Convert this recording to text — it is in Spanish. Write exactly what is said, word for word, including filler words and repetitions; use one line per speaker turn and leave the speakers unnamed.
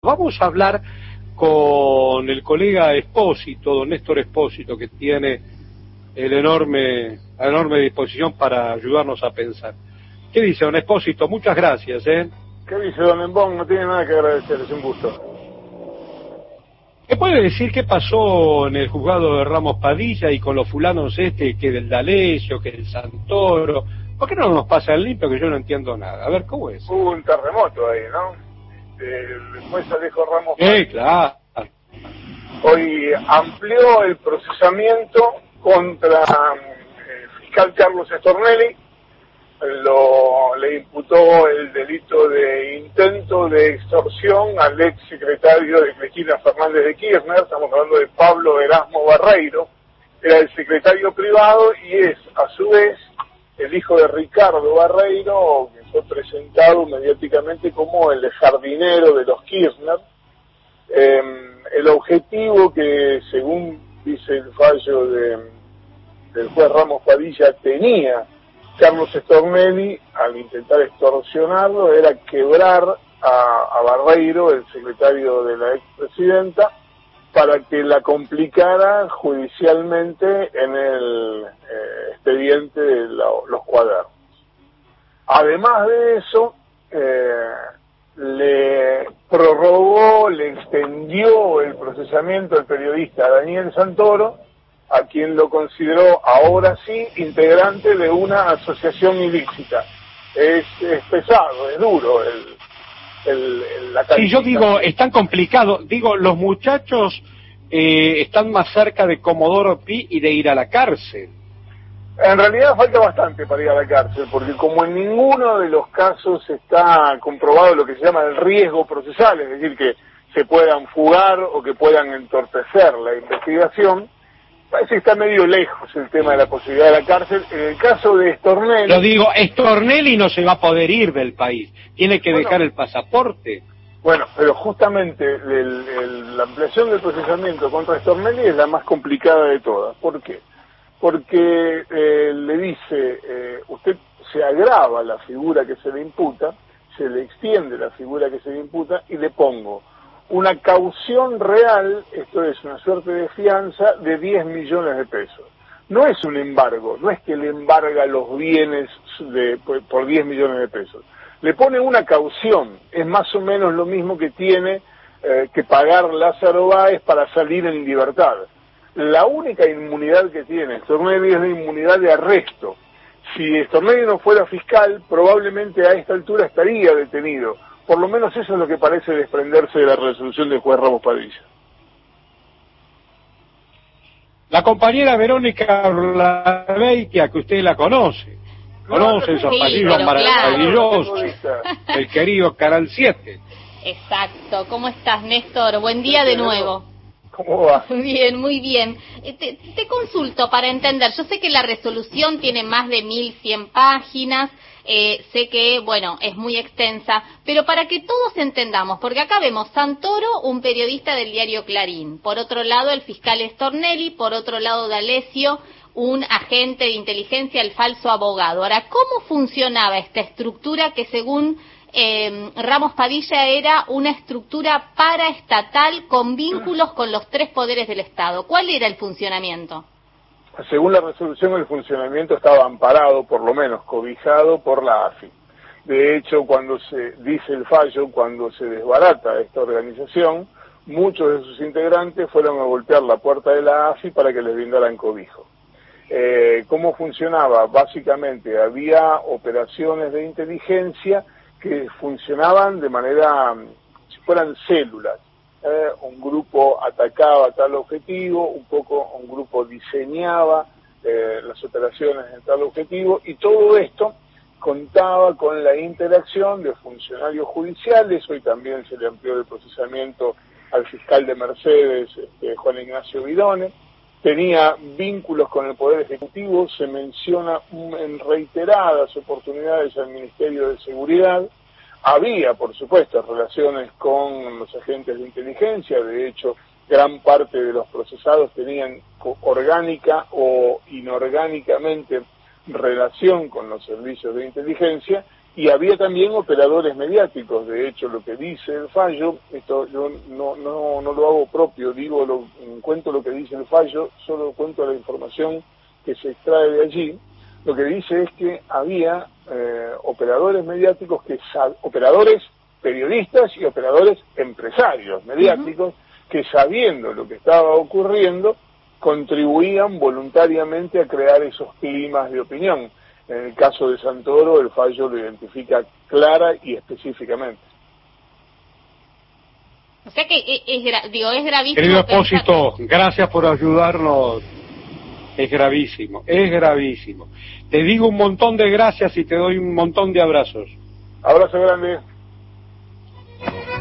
Vamos a hablar con el colega Espósito, don Néstor Espósito, que tiene el enorme, la enorme disposición para ayudarnos a pensar. ¿Qué dice, don Espósito? Muchas gracias, ¿eh?
¿Qué dice, don Embón? No tiene nada que agradecer, es un gusto.
¿Qué puede decir qué pasó en el juzgado de Ramos Padilla y con los fulanos este, que del D'Alessio, que del Santoro? ¿Por qué no nos pasa el limpio, que yo no entiendo nada? A ver, ¿cómo es?
Hubo un terremoto ahí, ¿no? El juez Alejo Ramos
Sí, eh, claro.
Hoy amplió el procesamiento contra el fiscal Carlos Stornelli. Lo, le imputó el delito de intento de extorsión al ex secretario de Cristina Fernández de Kirchner. Estamos hablando de Pablo Erasmo Barreiro. Era el secretario privado y es, a su vez, el hijo de Ricardo Barreiro, que fue presentado mediáticamente como el jardinero de los Kirchner. Eh, el objetivo que, según dice el fallo de, del juez Ramos Padilla, tenía Carlos Stornelli al intentar extorsionarlo era quebrar a, a Barreiro, el secretario de la expresidenta, para que la complicara judicialmente en el eh, expediente de la, los cuadernos. Además de eso, eh, le prorrogó, le extendió el procesamiento al periodista Daniel Santoro, a quien lo consideró ahora sí integrante de una asociación ilícita. Es, es pesado, es duro el, el, el la
Sí, yo digo, es tan complicado. Digo, los muchachos eh, están más cerca de Comodoro Pi y de ir a la cárcel.
En realidad falta bastante para ir a la cárcel, porque como en ninguno de los casos está comprobado lo que se llama el riesgo procesal, es decir, que se puedan fugar o que puedan entorpecer la investigación, parece que está medio lejos el tema de la posibilidad de la cárcel. En el caso de Stornelli...
Lo digo, Stornelli no se va a poder ir del país, tiene que bueno, dejar el pasaporte.
Bueno, pero justamente el, el, la ampliación del procesamiento contra Stornelli es la más complicada de todas. ¿Por qué? Porque eh, le dice, eh, usted se agrava la figura que se le imputa, se le extiende la figura que se le imputa y le pongo una caución real, esto es una suerte de fianza, de diez millones de pesos. No es un embargo, no es que le embarga los bienes de, por, por diez millones de pesos. Le pone una caución, es más o menos lo mismo que tiene eh, que pagar Lázaro Báez para salir en libertad. La única inmunidad que tiene Stornelli es la inmunidad de arresto. Si Stornelli no fuera fiscal, probablemente a esta altura estaría detenido. Por lo menos eso es lo que parece desprenderse de la resolución del juez Ramos Padilla.
La compañera Verónica Orlaveitia, que usted la conoce, conoce esos
sí,
apellidos maravillosos,
claro.
El querido Canal siete.
Exacto. ¿Cómo estás, Néstor? Buen día de nuevo.
¿Cómo va?
Bien, muy bien. Te, te consulto para entender. Yo sé que la resolución tiene más de mil cien páginas. Eh, sé que, bueno, es muy extensa, pero para que todos entendamos, porque acá vemos Santoro, un periodista del diario Clarín, por otro lado el fiscal Stornelli, por otro lado D'Alessio, un agente de inteligencia, el falso abogado. Ahora, ¿cómo funcionaba esta estructura que según eh, Ramos Padilla era una estructura paraestatal con vínculos con los tres poderes del Estado? ¿Cuál era el funcionamiento?
Según la resolución, el funcionamiento estaba amparado, por lo menos cobijado, por la A F I. De hecho, cuando se dice el fallo, cuando se desbarata esta organización, muchos de sus integrantes fueron a golpear la puerta de la A F I para que les brindaran cobijo. Eh, ¿Cómo funcionaba? Básicamente había operaciones de inteligencia que funcionaban de manera, si fueran células. Eh, un grupo atacaba tal objetivo, un poco un grupo diseñaba eh, las operaciones en tal objetivo, y todo esto contaba con la interacción de funcionarios judiciales. Hoy también se le amplió el procesamiento al fiscal de Mercedes, este, Juan Ignacio Vidone. Tenía vínculos con el Poder Ejecutivo, se menciona en reiteradas oportunidades al Ministerio de Seguridad. Había, por supuesto, relaciones con los agentes de inteligencia. De hecho, gran parte de los procesados tenían orgánica o inorgánicamente relación con los servicios de inteligencia, y había también operadores mediáticos. De hecho, lo que dice el fallo, esto yo no no no lo hago propio, digo, lo, cuento lo que dice el fallo, solo cuento la información que se extrae de allí. Lo que dice es que había eh, operadores mediáticos, que operadores periodistas y operadores empresarios mediáticos, uh-huh. que sabiendo lo que estaba ocurriendo, contribuían voluntariamente a crear esos climas de opinión. En el caso de Santoro, el fallo lo identifica clara y específicamente.
O sea que es, es, digo, es gravísimo.
Querido Espósito, gracias por ayudarnos. Es gravísimo, es gravísimo. Te digo un montón de gracias y te doy un montón de abrazos.
Abrazo grande.